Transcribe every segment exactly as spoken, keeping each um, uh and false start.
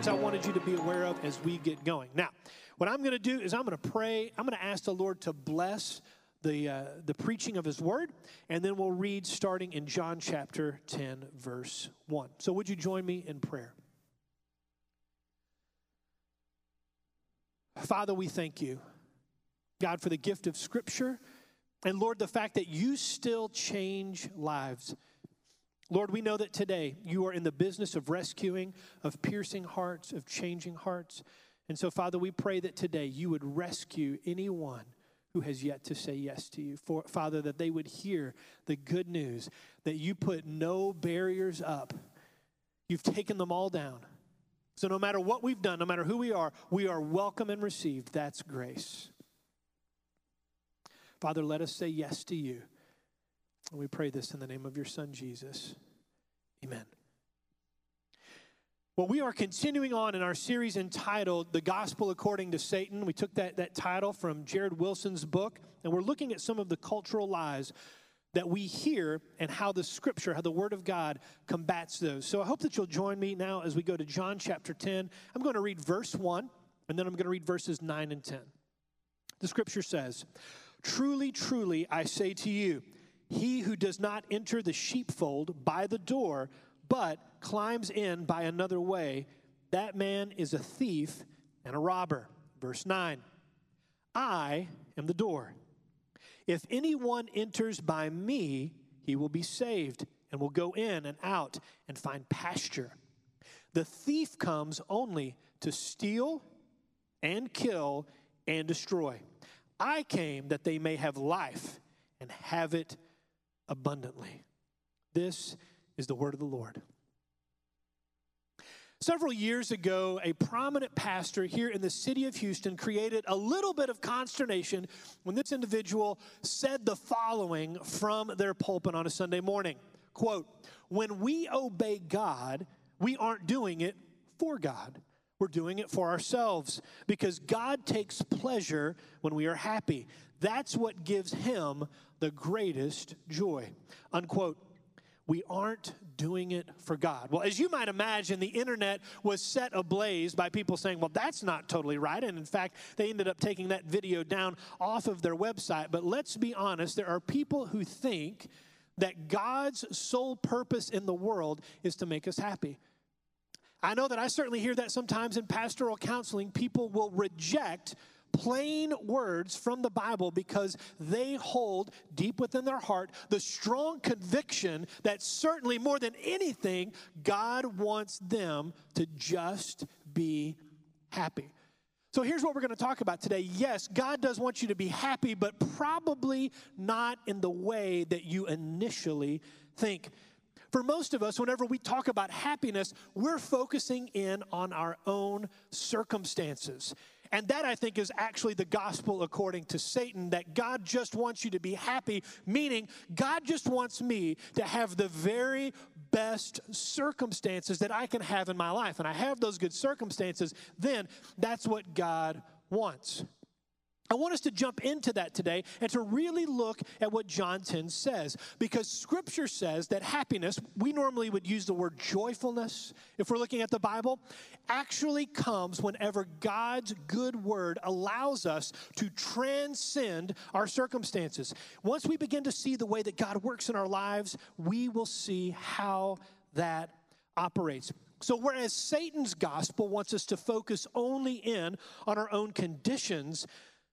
things I wanted you to be aware of as we get going. Now, what I'm going to do is I'm going to pray. I'm going to ask the Lord to bless the uh, the preaching of his word, and then we'll read starting in John chapter ten, verse one. So would you join me in prayer? Father, we thank you, God, for the gift of Scripture, and Lord, the fact that you still change lives. Lord, we know that today you are in the business of rescuing, of piercing hearts, of changing hearts. And so, Father, we pray that today you would rescue anyone who has yet to say yes to you. For, Father, that they would hear the good news that you put no barriers up. You've taken them all down. So no matter what we've done, no matter who we are, we are welcome and received. That's grace. Father, let us say yes to you. And we pray this in the name of your Son, Jesus. Amen. Well, we are continuing on in our series entitled The Gospel According to Satan. We took that, that title from Jared Wilson's book, and we're looking at some of the cultural lies that we hear and how the Scripture, how the Word of God combats those. So I hope that you'll join me now as we go to John chapter ten. I'm going to read verse one, and then I'm going to read verses nine and ten. The Scripture says, "Truly, truly, I say to you, he who does not enter the sheepfold by the door, but climbs in by another way, that man is a thief and a robber." Verse nine, "I am the door. If anyone enters by me, he will be saved and will go in and out and find pasture. The thief comes only to steal and kill and destroy. I came that they may have life and have it abundantly." This is the word of the Lord. Several years ago, a prominent pastor here in the city of Houston created a little bit of consternation when this individual said the following from their pulpit on a Sunday morning. Quote, "When we obey God, we aren't doing it for God. We're doing it for ourselves because God takes pleasure when we are happy. That's what gives him the greatest joy." Unquote. We aren't doing it for God. Well, as you might imagine, the internet was set ablaze by people saying, well, that's not totally right. And in fact, they ended up taking that video down off of their website. But let's be honest, there are people who think that God's sole purpose in the world is to make us happy. I know that I certainly hear that sometimes in pastoral counseling. People will reject plain words from the Bible because they hold deep within their heart the strong conviction that certainly more than anything, God wants them to just be happy. So here's what we're going to talk about today. Yes, God does want you to be happy, but probably not in the way that you initially think. For most of us, whenever we talk about happiness, we're focusing in on our own circumstances. And that, I think, is actually the gospel according to Satan, that God just wants you to be happy, meaning God just wants me to have the very best circumstances that I can have in my life. And I have those good circumstances, then that's what God wants. I want us to jump into that today and to really look at what John ten says, because Scripture says that happiness, we normally would use the word joyfulness if we're looking at the Bible, actually comes whenever God's good word allows us to transcend our circumstances. Once we begin to see the way that God works in our lives, we will see how that operates. So whereas Satan's gospel wants us to focus only in on our own conditions,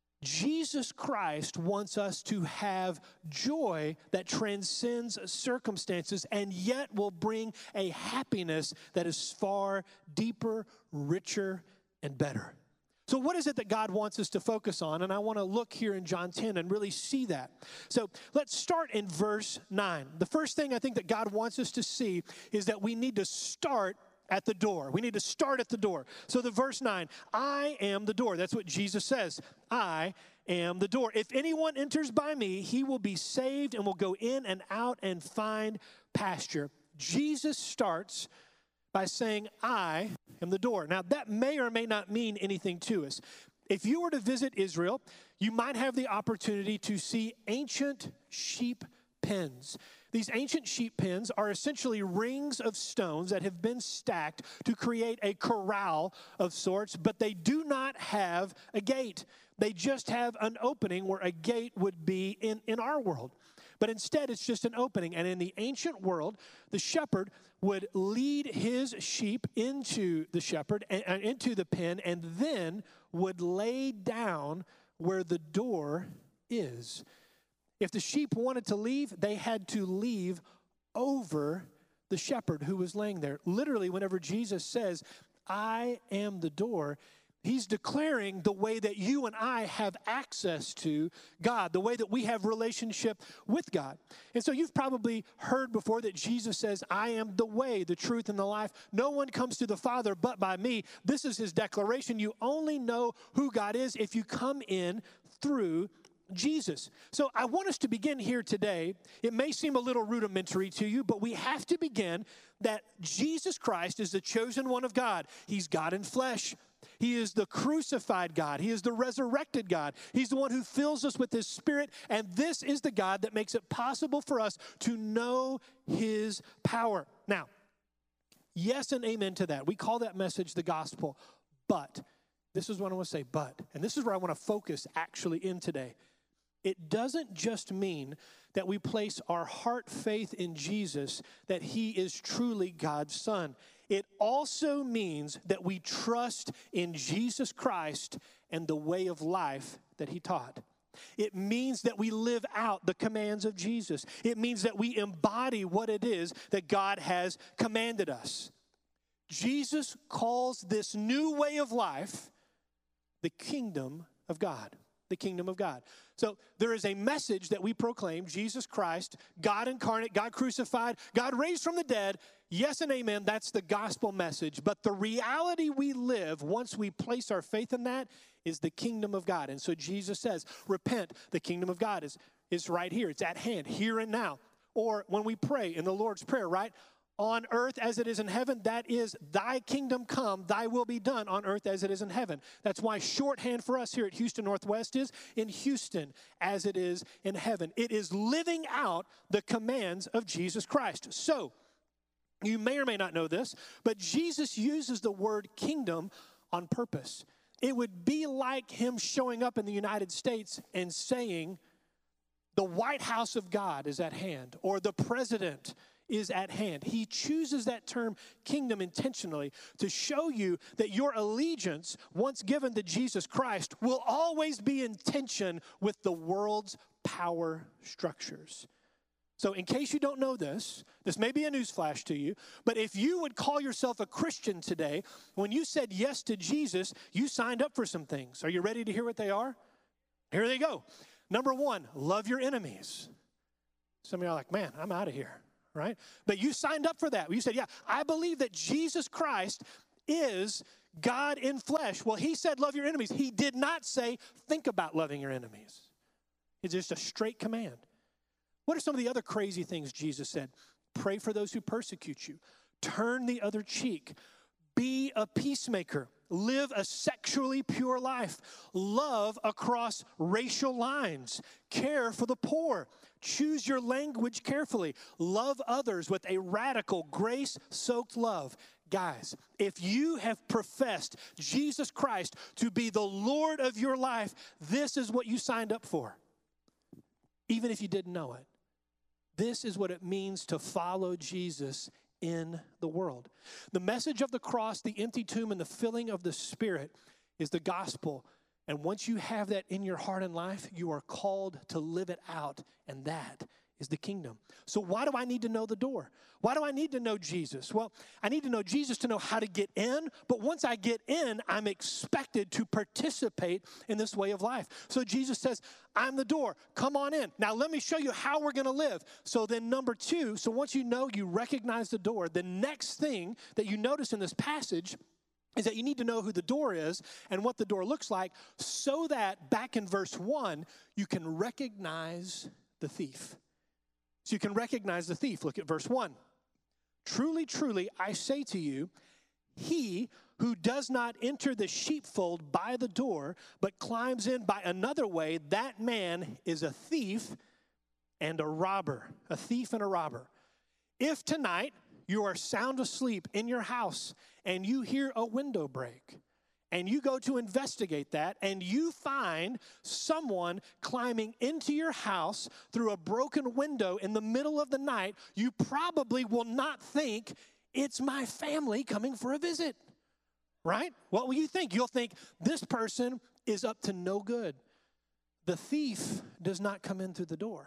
Jesus Christ wants us to have joy that transcends circumstances and yet will bring a happiness that is far deeper, richer, and better. So what is it that God wants us to focus on? And I want to look here in John ten and really see that. So let's start in verse nine. The first thing I think that God wants us to see is that we need to start at the door. We need to start at the door. So the verse nine, I am the door. That's what Jesus says. I am the door. If anyone enters by me, he will be saved and will go in and out and find pasture. Jesus starts by saying, I am the door. Now, that may or may not mean anything to us. If you were to visit Israel, you might have the opportunity to see ancient sheep pens. These ancient sheep pens are essentially rings of stones that have been stacked to create a corral of sorts, but they do not have a gate. They just have an opening where a gate would be in, in our world. But instead, it's just an opening. And in the ancient world, the shepherd would lead his sheep into the shepherd, uh, into the pen, and then would lay down where the door is. If the sheep wanted to leave, they had to leave over the shepherd who was laying there. Literally, whenever Jesus says, I am the door, he's declaring the way that you and I have access to God, the way that we have relationship with God. And so you've probably heard before that Jesus says, I am the way, the truth, and the life. No one comes to the Father but by me. This is his declaration. You only know who God is if you come in through Jesus. So I want us to begin here today. It may seem a little rudimentary to you, but we have to begin that Jesus Christ is the chosen one of God. He's God in flesh. He is the crucified God. He is the resurrected God. He's the one who fills us with his Spirit, and this is the God that makes it possible for us to know his power. Now, yes and amen to that. We call that message the gospel, but this is what I want to say, but, and this is where I want to focus actually in today. It doesn't just mean that we place our heart faith in Jesus, that he is truly God's son. It also means that we trust in Jesus Christ and the way of life that he taught. It means that we live out the commands of Jesus. It means that we embody what it is that God has commanded us. Jesus calls this new way of life the kingdom of God. The kingdom of God. So there is a message that we proclaim, Jesus Christ, God incarnate, God crucified, God raised from the dead. Yes and amen, that's the gospel message. But the reality we live once we place our faith in that is the kingdom of God. And so Jesus says, repent, the kingdom of God is, is right here. It's at hand, here and now. Or when we pray in the Lord's Prayer, right? On earth as it is in heaven, that is, thy kingdom come, thy will be done on earth as it is in heaven. That's why shorthand for us here at Houston Northwest is in Houston as it is in heaven. It is living out the commands of Jesus Christ. So, you may or may not know this, but Jesus uses the word kingdom on purpose. It would be like him showing up in the United States and saying, the White House of God is at hand, or the president is at hand. He chooses that term kingdom intentionally to show you that your allegiance, once given to Jesus Christ, will always be in tension with the world's power structures. So in case you don't know this, this may be a newsflash to you, but if you would call yourself a Christian today, when you said yes to Jesus, you signed up for some things. Are you ready to hear what they are? Here they go. Number one, love your enemies. Some of you are like, man, I'm out of here. Right? But you signed up for that. You said, yeah, I believe that Jesus Christ is God in flesh. Well, he said, love your enemies. He did not say, think about loving your enemies. It's just a straight command. What are some of the other crazy things Jesus said? Pray for those who persecute you. Turn the other cheek. Be a peacemaker. Live a sexually pure life. Love across racial lines. Care for the poor. Choose your language carefully. Love others with a radical, grace-soaked love. Guys, if you have professed Jesus Christ to be the Lord of your life, this is what you signed up for, even if you didn't know it. This is what it means to follow Jesus in the world. The message of the cross, the empty tomb, and the filling of the Spirit is the gospel. And once you have that in your heart and life, you are called to live it out, and that is the kingdom. So why do I need to know the door? Why do I need to know Jesus? Well, I need to know Jesus to know how to get in, but once I get in, I'm expected to participate in this way of life. So Jesus says, I'm the door. Come on in. Now let me show you how we're going to live. So then number two, so once you know, you recognize the door, the next thing that you notice in this passage is that you need to know who the door is and what the door looks like so that back in verse one, you can recognize the thief. So you can recognize the thief. Look at verse one. Truly, truly, I say to you, he who does not enter the sheepfold by the door, but climbs in by another way, that man is a thief and a robber, a thief and a robber. If tonight you are sound asleep in your house and you hear a window break, and you go to investigate that, and you find someone climbing into your house through a broken window in the middle of the night, you probably will not think, it's my family coming for a visit, right? What will you think? You'll think, this person is up to no good. The thief does not come in through the door.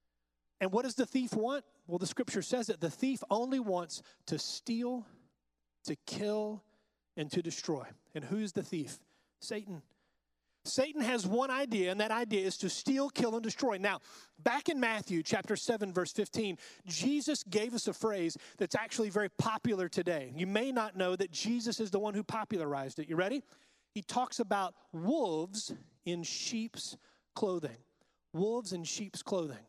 And what does the thief want? Well, the scripture says that the thief only wants to steal, to kill, and to destroy. And who's the thief? Satan. Satan has one idea, and that idea is to steal, kill, and destroy. Now, back in Matthew chapter seven, verse fifteen, Jesus gave us a phrase that's actually very popular today. You may not know that Jesus is the one who popularized it. You ready? He talks about wolves in sheep's clothing. Wolves in sheep's clothing.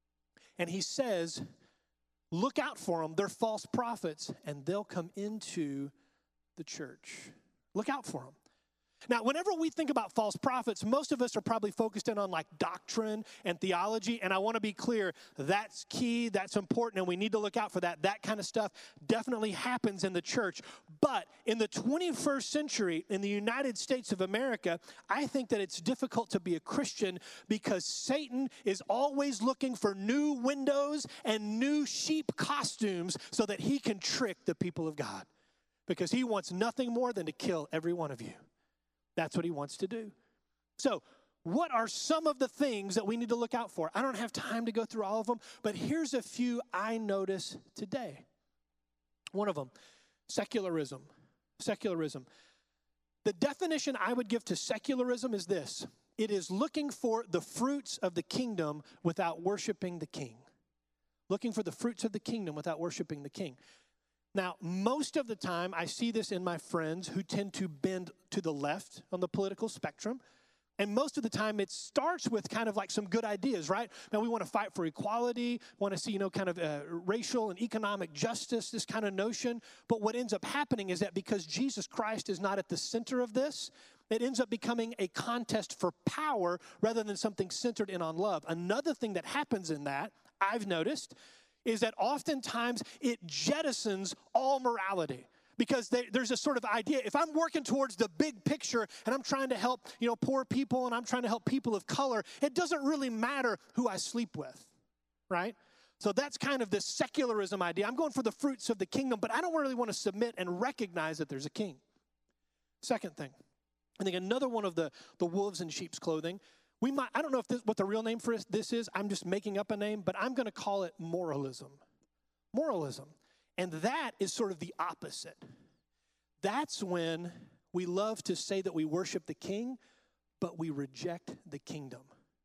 And he says, look out for them. They're false prophets, and they'll come into the church. Look out for them. Now, whenever we think about false prophets, most of us are probably focused in on like doctrine and theology, and I want to be clear, that's key, that's important, and we need to look out for that. That kind of stuff definitely happens in the church. But in the twenty-first century, in the United States of America, I think that it's difficult to be a Christian because Satan is always looking for new windows and new sheep costumes so that he can trick the people of God. Because he wants nothing more than to kill every one of you. That's what he wants to do. So, what are some of the things that we need to look out for? I don't have time to go through all of them, but here's a few I notice today. One of them, secularism. Secularism. The definition I would give to secularism is this. It is looking for the fruits of the kingdom without worshiping the king. Looking for the fruits of the kingdom without worshiping the king. Now, most of the time, I see this in my friends who tend to bend to the left on the political spectrum. And most of the time, it starts with kind of like some good ideas, right? Now, we want to fight for equality, want to see, you know, kind of uh, racial and economic justice, this kind of notion. But what ends up happening is that because Jesus Christ is not at the center of this, it ends up becoming a contest for power rather than something centered in on love. Another thing that happens in that, I've noticed, is that oftentimes it jettisons all morality. Because they, there's a sort of idea, if I'm working towards the big picture and I'm trying to help, you know, poor people and I'm trying to help people of color, it doesn't really matter who I sleep with, right? So that's kind of this secularism idea. I'm going for the fruits of the kingdom, but I don't really want to submit and recognize that there's a king. Second thing, I think another one of the, the wolves in sheep's clothing, we might, I don't know if this, what the real name for this is. I'm just making up a name, but I'm going to call it moralism. Moralism. And that is sort of the opposite. That's when we love to say that we worship the king, but we reject the kingdom.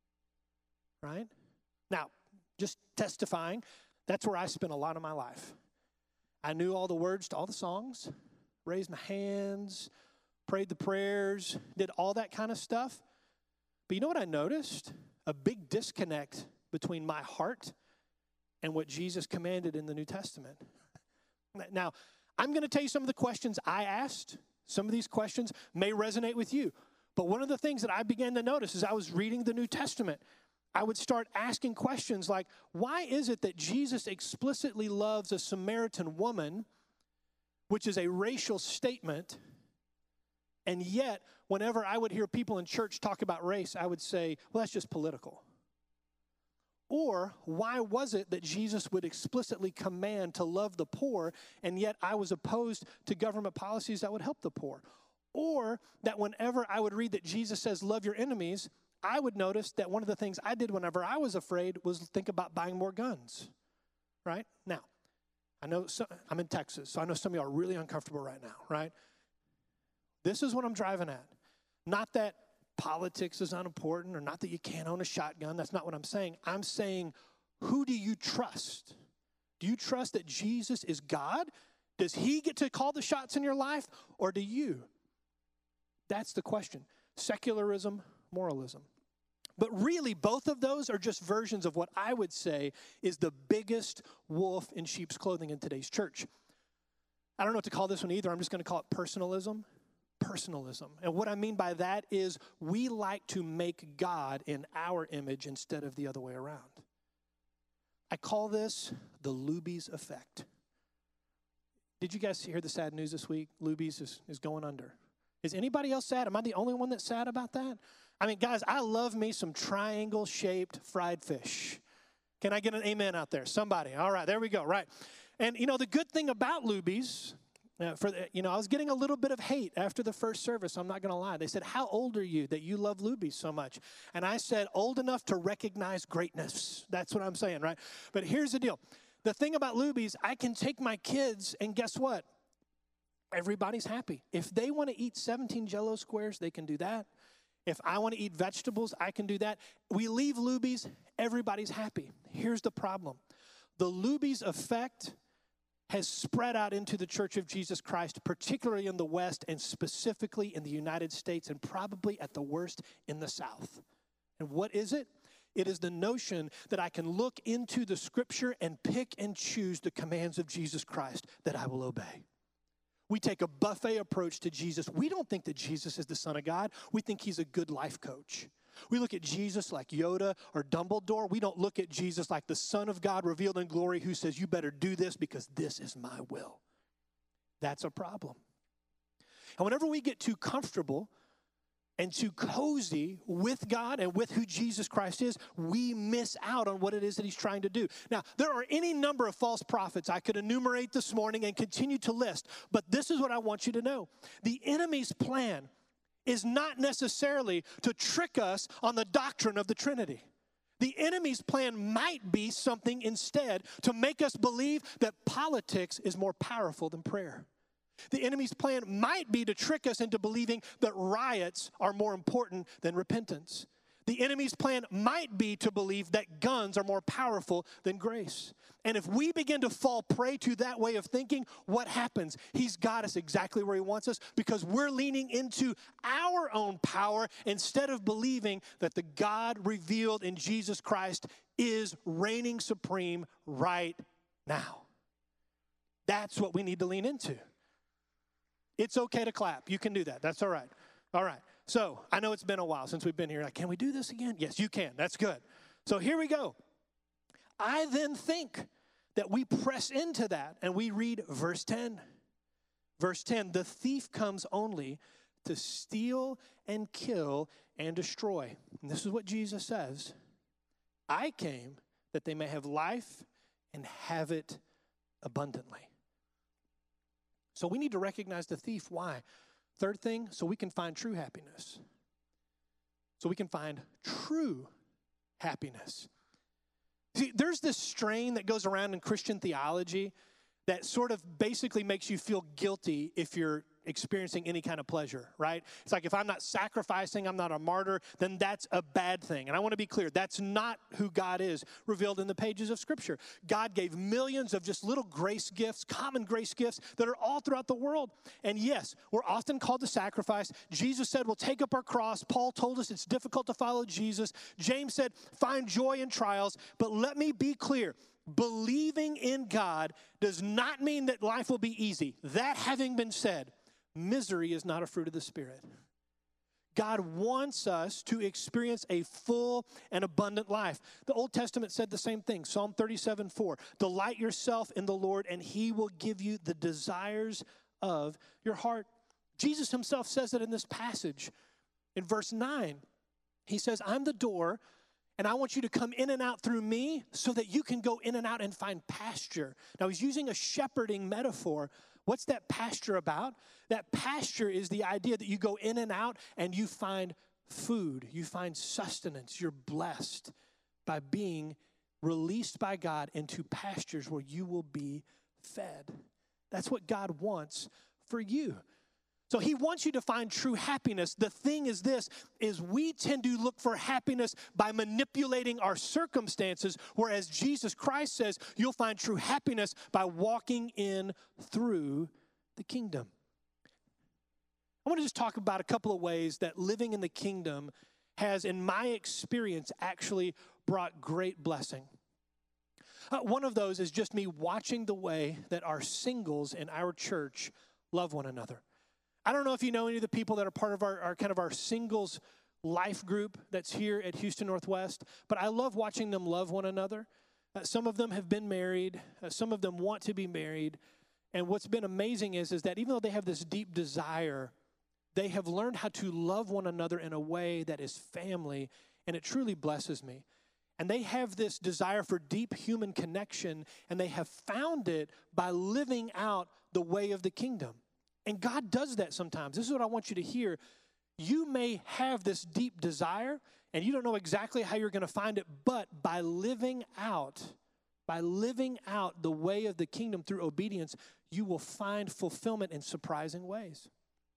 Right? Now, just testifying, that's where I spent a lot of my life. I knew all the words to all the songs, raised my hands, prayed the prayers, did all that kind of stuff. But you know what I noticed? A big disconnect between my heart and what Jesus commanded in the New Testament. Now, I'm going to tell you some of the questions I asked. Some of these questions may resonate with you. But one of the things that I began to notice as I was reading the New Testament, I would start asking questions like, why is it that Jesus explicitly loves a Samaritan woman, which is a racial statement, and yet whenever I would hear people in church talk about race, I would say, well, that's just political. Or why was it that Jesus would explicitly command to love the poor, and yet I was opposed to government policies that would help the poor? Or that whenever I would read that Jesus says, love your enemies, I would notice that one of the things I did whenever I was afraid was think about buying more guns, right? Now, I know some, I'm in Texas, so I know some of you are really uncomfortable right now, right? This is what I'm driving at. Not that politics is unimportant or not that you can't own a shotgun. That's not what I'm saying. I'm saying, who do you trust? Do you trust that Jesus is God? Does he get to call the shots in your life, or do you? That's the question. Secularism, moralism. But really, both of those are just versions of what I would say is the biggest wolf in sheep's clothing in today's church. I don't know what to call this one either. I'm just going to call it personalism. Personalism. And what I mean by that is we like to make God in our image instead of the other way around. I call this the Luby's effect. Did you guys hear the sad news this week? Luby's is, is going under. Is anybody else sad? Am I the only one that's sad about that? I mean, guys, I love me some triangle-shaped fried fish. Can I get an amen out there? Somebody. All right, there we go. Right. And, you know, the good thing about Luby's, uh, for the, you know, I was getting a little bit of hate after the first service. I'm not going to lie. They said, how old are you that you love Luby's so much? And I said, old enough to recognize greatness. That's what I'm saying, right? But here's the deal. The thing about Luby's, I can take my kids, and guess what? Everybody's happy. If they want to eat seventeen Jell-O squares, they can do that. If I want to eat vegetables, I can do that. We leave Luby's, everybody's happy. Here's the problem. The Luby's effect has spread out into the Church of Jesus Christ, particularly in the West and specifically in the United States, and probably at the worst in the South. And what is it? It is the notion that I can look into the Scripture and pick and choose the commands of Jesus Christ that I will obey. We take a buffet approach to Jesus. We don't think that Jesus is the Son of God. We think he's a good life coach. We look at Jesus like Yoda or Dumbledore. We don't look at Jesus like the Son of God revealed in glory who says, you better do this because this is my will. That's a problem. And whenever we get too comfortable and too cozy with God and with who Jesus Christ is, we miss out on what it is that he's trying to do. Now, there are any number of false prophets I could enumerate this morning and continue to list, but this is what I want you to know. The enemy's plan is not necessarily to trick us on the doctrine of the Trinity. The enemy's plan might be something instead to make us believe that politics is more powerful than prayer. The enemy's plan might be to trick us into believing that riots are more important than repentance. The enemy's plan might be to believe that guns are more powerful than grace. And if we begin to fall prey to that way of thinking, what happens? He's got us exactly where he wants us because we're leaning into our own power instead of believing that the God revealed in Jesus Christ is reigning supreme right now. That's what we need to lean into. It's okay to clap. You can do that. That's all right. All right. So I know it's been a while since we've been here. Like, can we do this again? Yes, you can. That's good. So here we go. I then think that we press into that and we read verse ten. Verse ten, the thief comes only to steal and kill and destroy. And this is what Jesus says. I came that they may have life and have it abundantly. So we need to recognize the thief. Why? Third thing, so we can find true happiness. So we can find true happiness. See, there's this strain that goes around in Christian theology that sort of basically makes you feel guilty if you're experiencing any kind of pleasure, right? It's like if I'm not sacrificing, I'm not a martyr, then that's a bad thing. And I want to be clear, that's not who God is revealed in the pages of Scripture. God gave millions of just little grace gifts, common grace gifts that are all throughout the world. And yes, we're often called to sacrifice. Jesus said, we'll take up our cross. Paul told us it's difficult to follow Jesus. James said, find joy in trials. But let me be clear. Believing in God does not mean that life will be easy. That having been said, misery is not a fruit of the Spirit. God wants us to experience a full and abundant life. The Old Testament said the same thing. Psalm thirty-seven four. Delight yourself in the Lord, and he will give you the desires of your heart. Jesus himself says it in this passage. In verse nine, he says, I'm the door, and I want you to come in and out through me so that you can go in and out and find pasture. Now, he's using a shepherding metaphor. What's that pasture about? That pasture is the idea that you go in and out and you find food. You find sustenance. You're blessed by being released by God into pastures where you will be fed. That's what God wants for you. So he wants you to find true happiness. The thing is this, is we tend to look for happiness by manipulating our circumstances, whereas Jesus Christ says you'll find true happiness by walking in through the kingdom. I want to just talk about a couple of ways that living in the kingdom has, in my experience, actually brought great blessing. Uh, one of those is just me watching the way that our singles in our church love one another. I don't know if you know any of the people that are part of our, our kind of our singles life group that's here at Houston Northwest, but I love watching them love one another. Uh, some of them have been married. Uh, some of them want to be married. And what's been amazing is, is that even though they have this deep desire, they have learned how to love one another in a way that is family, and it truly blesses me. And they have this desire for deep human connection, and they have found it by living out the way of the kingdom. And God does that sometimes. This is what I want you to hear. You may have this deep desire, and you don't know exactly how you're going to find it, but by living out, by living out the way of the kingdom through obedience, you will find fulfillment in surprising ways.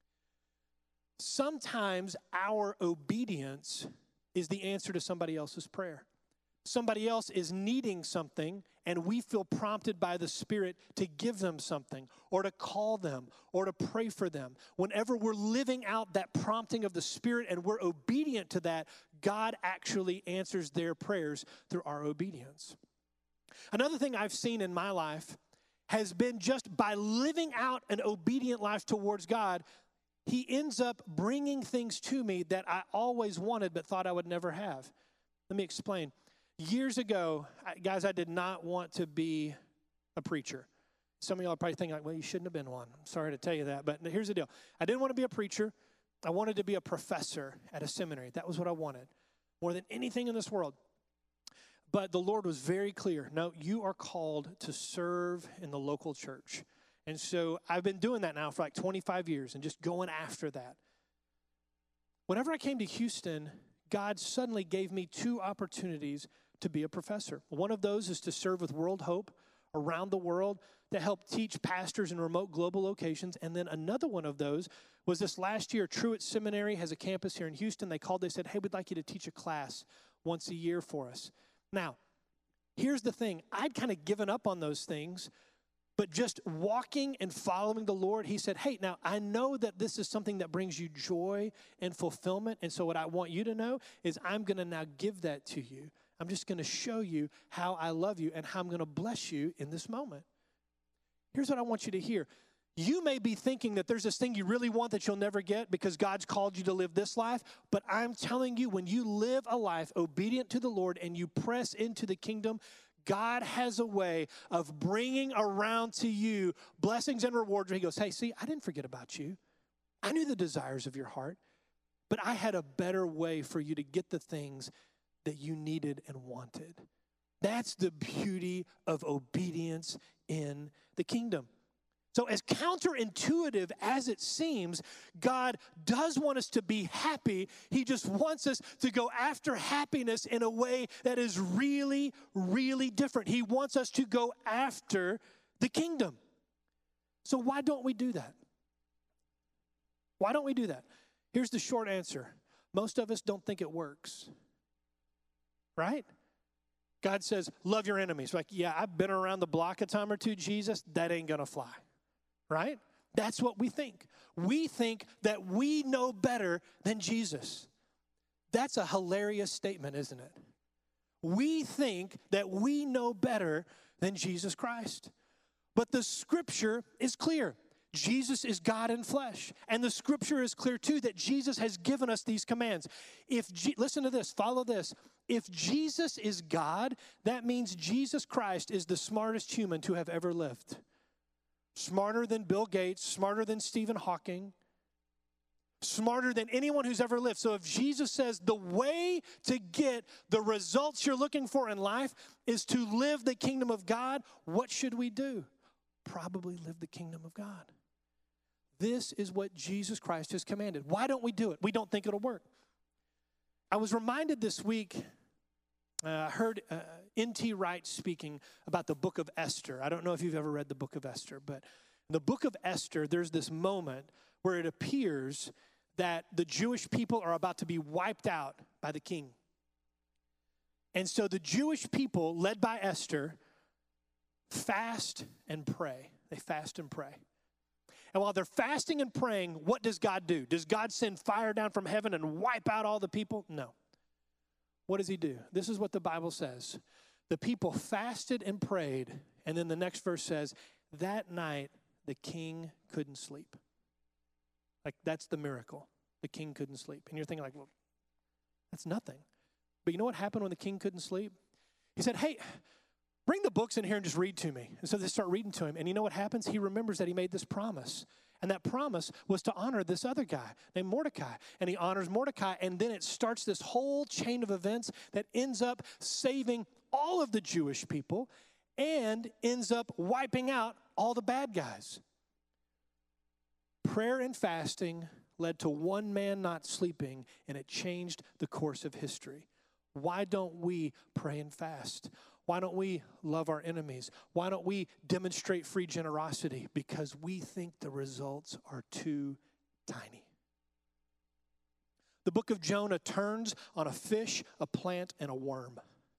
Sometimes our obedience is the answer to somebody else's prayer. Somebody else is needing something, and we feel prompted by the Spirit to give them something or to call them or to pray for them. Whenever we're living out that prompting of the Spirit and we're obedient to that, God actually answers their prayers through our obedience. Another thing I've seen in my life has been just by living out an obedient life towards God, He ends up bringing things to me that I always wanted but thought I would never have. Let me explain. Years ago, guys, I did not want to be a preacher. Some of y'all are probably thinking, like, well, you shouldn't have been one. I'm sorry to tell you that, but here's the deal. I didn't want to be a preacher. I wanted to be a professor at a seminary. That was what I wanted, more than anything in this world. But the Lord was very clear. No, you are called to serve in the local church. And so I've been doing that now for like twenty-five years and just going after that. Whenever I came to Houston, God suddenly gave me two opportunities to be a professor. One of those is to serve with World Hope around the world to help teach pastors in remote global locations. And then another one of those was this last year. Truett Seminary has a campus here in Houston. They called, they said, hey, we'd like you to teach a class once a year for us. Now, here's the thing. I'd kind of given up on those things, but just walking and following the Lord, He said, hey, now I know that this is something that brings you joy and fulfillment. And so what I want you to know is I'm going to now give that to you. I'm just going to show you how I love you and how I'm going to bless you in this moment. Here's what I want you to hear. You may be thinking that there's this thing you really want that you'll never get because God's called you to live this life. But I'm telling you, when you live a life obedient to the Lord and you press into the kingdom, God has a way of bringing around to you blessings and rewards where He goes, hey, see, I didn't forget about you. I knew the desires of your heart, but I had a better way for you to get the things that you needed and wanted. That's the beauty of obedience in the kingdom. So as counterintuitive as it seems, God does want us to be happy. He just wants us to go after happiness in a way that is really, really different. He wants us to go after the kingdom. So why don't we do that? Why don't we do that? Here's the short answer. Most of us don't think it works. Right? God says, love your enemies. Like, yeah, I've been around the block a time or two, Jesus. That ain't going to fly. Right? That's what we think. We think that we know better than Jesus. That's a hilarious statement, isn't it? We think that we know better than Jesus Christ. But the scripture is clear. Jesus is God in flesh. And the scripture is clear too that Jesus has given us these commands. If G- listen to this, follow this. If Jesus is God, that means Jesus Christ is the smartest human to have ever lived. Smarter than Bill Gates, smarter than Stephen Hawking, smarter than anyone who's ever lived. So if Jesus says the way to get the results you're looking for in life is to live the kingdom of God, what should we do? Probably live the kingdom of God. This is what Jesus Christ has commanded. Why don't we do it? We don't think it'll work. I was reminded this week, I uh, heard uh, N T Wright speaking about the book of Esther. I don't know if you've ever read the book of Esther, but in the book of Esther, there's this moment where it appears that the Jewish people are about to be wiped out by the king. And so the Jewish people, led by Esther, fast and pray. They fast and pray. And while they're fasting and praying, what does God do? Does God send fire down from heaven and wipe out all the people? No. What does He do? This is what the Bible says. The people fasted and prayed, and then the next verse says, that night the king couldn't sleep. Like, that's the miracle. The king couldn't sleep. And you're thinking like, well, that's nothing. But you know what happened when the king couldn't sleep? He said, hey, bring the books in here and just read to me. And so they start reading to him. And you know what happens? He remembers that he made this promise. And that promise was to honor this other guy named Mordecai. And he honors Mordecai. And then it starts this whole chain of events that ends up saving all of the Jewish people and ends up wiping out all the bad guys. Prayer and fasting led to one man not sleeping, and it changed the course of history. Why don't we pray and fast? Why don't we love our enemies? Why don't we demonstrate free generosity? Because we think the results are too tiny. The book of Jonah turns on a fish, a plant, and a worm.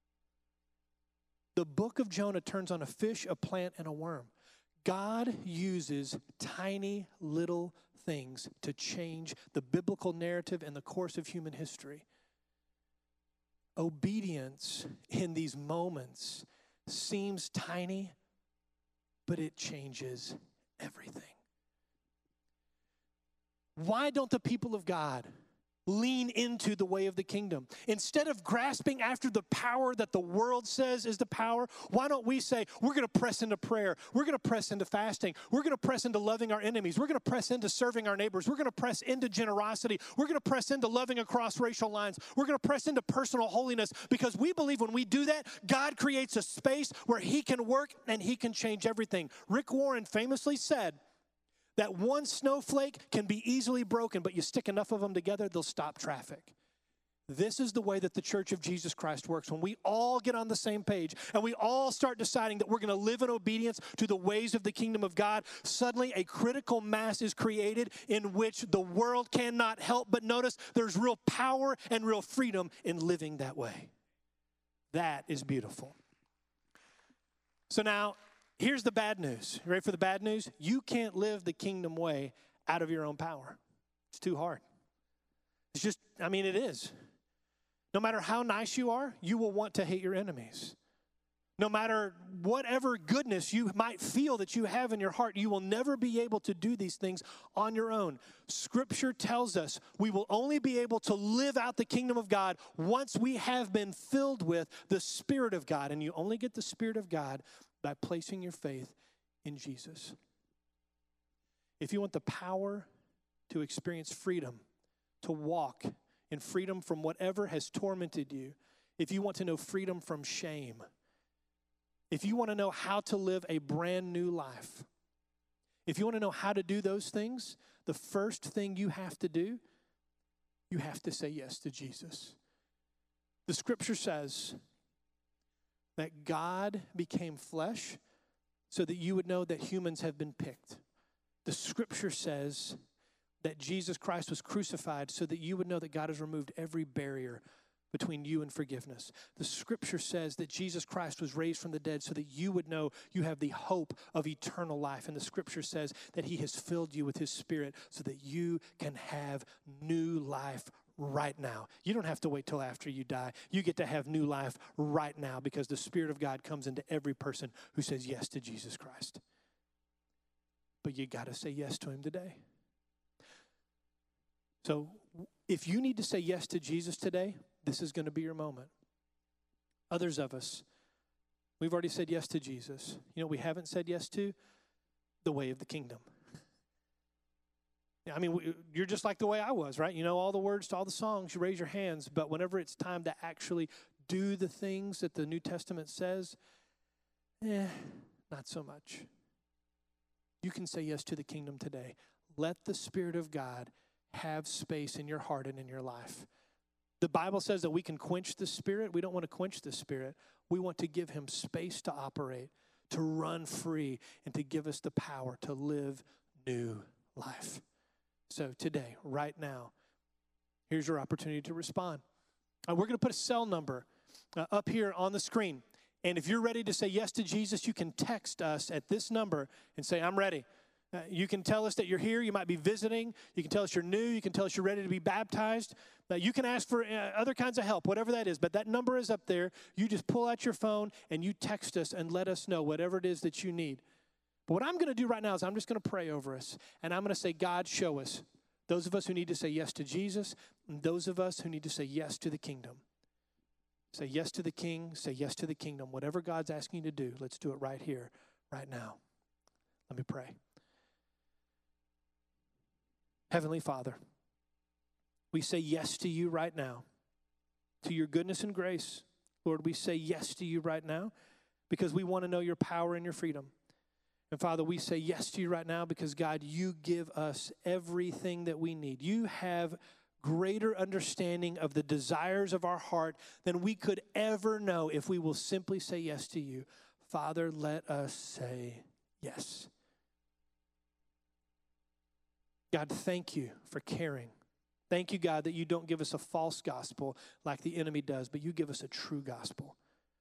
The book of Jonah turns on a fish, a plant, and a worm. God uses tiny little things to change the biblical narrative and the course of human history. Obedience in these moments seems tiny, but it changes everything. Why don't the people of God lean into the way of the kingdom? Instead of grasping after the power that the world says is the power, why don't we say, we're going to press into prayer. We're going to press into fasting. We're going to press into loving our enemies. We're going to press into serving our neighbors. We're going to press into generosity. We're going to press into loving across racial lines. We're going to press into personal holiness, because we believe when we do that, God creates a space where he can work and he can change everything. Rick Warren famously said that one snowflake can be easily broken, but you stick enough of them together, they'll stop traffic. This is the way that the Church of Jesus Christ works. When we all get on the same page and we all start deciding that we're going to live in obedience to the ways of the kingdom of God, suddenly a critical mass is created in which the world cannot help but notice there's real power and real freedom in living that way. That is beautiful. So now, here's the bad news. You ready for the bad news? You can't live the kingdom way out of your own power. It's too hard. It's just, I mean, it is. No matter how nice you are, you will want to hate your enemies. No matter whatever goodness you might feel that you have in your heart, you will never be able to do these things on your own. Scripture tells us we will only be able to live out the kingdom of God once we have been filled with the Spirit of God. And you only get the Spirit of God by placing your faith in Jesus. If you want the power to experience freedom, to walk in freedom from whatever has tormented you, if you want to know freedom from shame, if you want to know how to live a brand new life, if you want to know how to do those things, the first thing you have to do, you have to say yes to Jesus. The scripture says that God became flesh so that you would know that humans have been picked. The scripture says that Jesus Christ was crucified so that you would know that God has removed every barrier between you and forgiveness. The scripture says that Jesus Christ was raised from the dead so that you would know you have the hope of eternal life. And the scripture says that he has filled you with his Spirit so that you can have new life right now. You don't have to wait till after you die. You get to have new life right now because the Spirit of God comes into every person who says yes to Jesus Christ. But you got to say yes to him today. So if you need to say yes to Jesus today, this is going to be your moment. Others of us, we've already said yes to Jesus. You know, we haven't said yes to the way of the kingdom. I mean, you're just like the way I was, right? You know all the words to all the songs, you raise your hands, but whenever it's time to actually do the things that the New Testament says, eh, not so much. You can say yes to the kingdom today. Let the Spirit of God have space in your heart and in your life. The Bible says that we can quench the Spirit. We don't want to quench the Spirit. We want to give him space to operate, to run free, and to give us the power to live new life. So today, right now, here's your opportunity to respond. Uh, we're going to put a cell number uh, up here on the screen. And if you're ready to say yes to Jesus, you can text us at this number and say, I'm ready. Uh, you can tell us that you're here. You might be visiting. You can tell us you're new. You can tell us you're ready to be baptized. Uh, you can ask for uh, other kinds of help, whatever that is. But that number is up there. You just pull out your phone and you text us and let us know whatever it is that you need. But what I'm going to do right now is I'm just going to pray over us. And I'm going to say, God, show us. Those of us who need to say yes to Jesus, and those of us who need to say yes to the kingdom. Say yes to the King. Say yes to the kingdom. Whatever God's asking you to do, let's do it right here, right now. Let me pray. Heavenly Father, we say yes to you right now, to your goodness and grace. Lord, we say yes to you right now because we want to know your power and your freedom. And Father, we say yes to you right now because, God, you give us everything that we need. You have greater understanding of the desires of our heart than we could ever know if we will simply say yes to you. Father, let us say yes. God, thank you for caring. Thank you, God, that you don't give us a false gospel like the enemy does, but you give us a true gospel.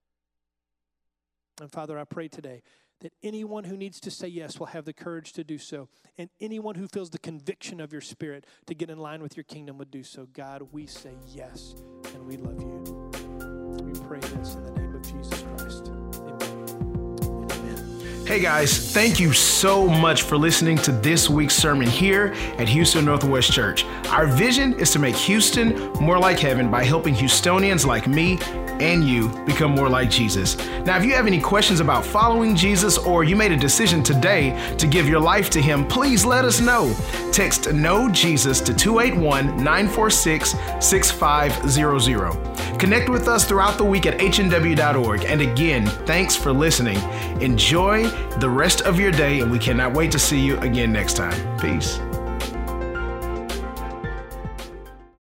And Father, I pray today that anyone who needs to say yes will have the courage to do so. And anyone who feels the conviction of your Spirit to get in line with your kingdom would do so. God, we say yes, and we love you. We pray this in the name of Jesus Christ. Amen. Amen. Hey guys, thank you so much for listening to this week's sermon here at Houston Northwest Church. Our vision is to make Houston more like heaven by helping Houstonians like me and you become more like Jesus. Now, if you have any questions about following Jesus or you made a decision today to give your life to him, please let us know. Text Know Jesus to two eight one, nine four six, six five zero zero. Connect with us throughout the week at H N W dot org. And again, thanks for listening. Enjoy the rest of your day, and we cannot wait to see you again next time. Peace.